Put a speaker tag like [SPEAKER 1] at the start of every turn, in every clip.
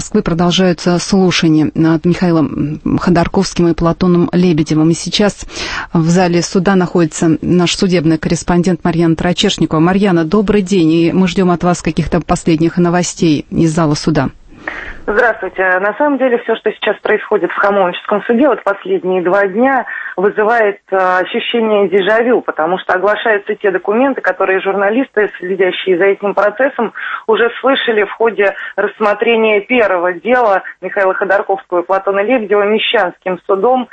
[SPEAKER 1] Москвы продолжаются слушания над Михаилом Ходорковским и Платоном Лебедевым. И сейчас в зале суда находится наш судебный корреспондент Марьяна Трачешникова. Марьяна, добрый день, и мы ждем от вас каких-то последних новостей из зала суда.
[SPEAKER 2] Здравствуйте. На самом деле все, что сейчас происходит в Хамовническом суде, вот последние 2 дня, вызывает ощущение дежавю, потому что оглашаются те документы, которые журналисты, следящие за этим процессом, уже слышали в ходе рассмотрения первого дела Михаила Ходорковского и Платона Лебедева Мещанским судом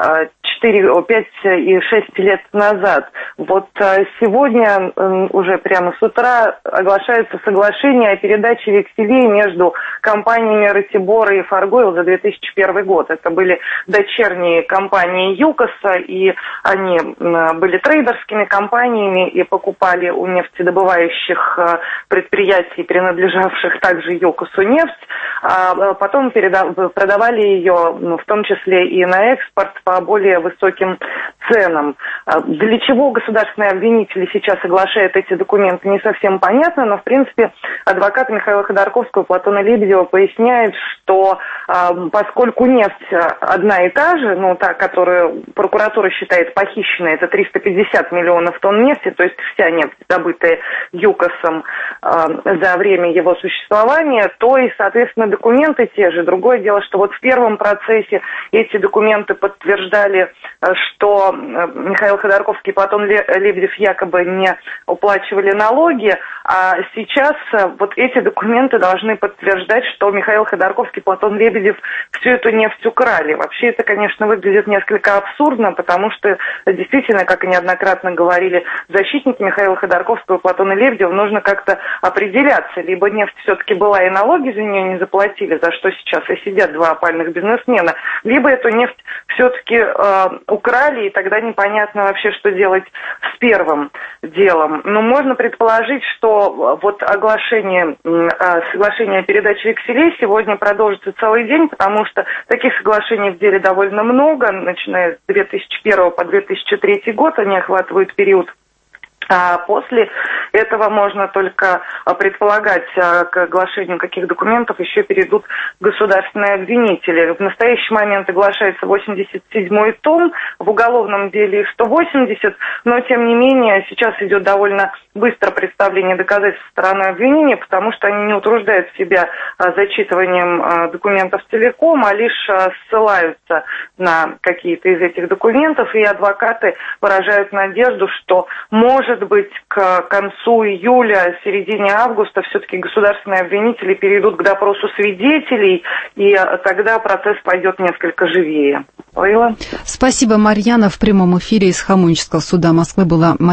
[SPEAKER 2] 5 и 6 лет назад. Вот сегодня уже прямо с утра оглашается соглашение о передаче векселей между компаниями Ратибора и Фаргойл за 2001 год. Это были дочерние компании ЮКОСа, и они были трейдерскими компаниями и покупали у нефтедобывающих предприятий, принадлежавших также ЮКОСу, нефть, а потом продавали ее, в том числе и на экспорт, по более высоким ценам. Для чего государственные обвинители сейчас соглашают эти документы, не совсем понятно, но, в принципе, адвокат Михаила Ходорковского и Платона Лебедева поясняет, что поскольку нефть одна и та же, та, которую прокуратура считает похищенной, это 350 миллионов тонн нефти, то есть вся нефть, добытая ЮКОСом за время его существования, то и, соответственно, документы те же. Другое дело, что вот в первом процессе эти документы подтверждали, что Михаил Ходорковский и Платон Лебедев якобы не уплачивали налоги, а сейчас вот эти документы должны подтверждать, что Михаил Ходорковский и Платон Лебедев всю эту нефть украли. Вообще это, конечно, выглядит несколько абсурдно, потому что действительно, как и неоднократно говорили защитники Михаила Ходорковского и Платона Лебедева, нужно как-то определяться. Либо нефть все-таки была и налоги за нее не заплатили, за что сейчас и сидят 2 опальных бизнесмена, либо эту нефть все-таки украли, и тогда непонятно вообще, что делать с первым делом. Но можно предположить, что вот соглашение о передаче векселей сегодня продолжится целый день, потому что таких соглашений в деле довольно много, начиная с 2001 по 2003 год, они охватывают период. А после этого можно только предполагать, к оглашению каких документов еще перейдут государственные обвинители. В настоящий момент оглашается 87-й том, в уголовном деле их 180, но тем не менее сейчас идет довольно быстро представление доказательств со стороны обвинения, потому что они не утруждают себя зачитыванием документов целиком, а лишь ссылаются на какие-то из этих документов, и адвокаты выражают надежду, что может быть, к концу июля, середине августа все-таки государственные обвинители перейдут к допросу свидетелей, и тогда процесс пойдет несколько живее. Лейла?
[SPEAKER 1] Спасибо, Марьяна. В прямом эфире из Хамовнического суда Москвы была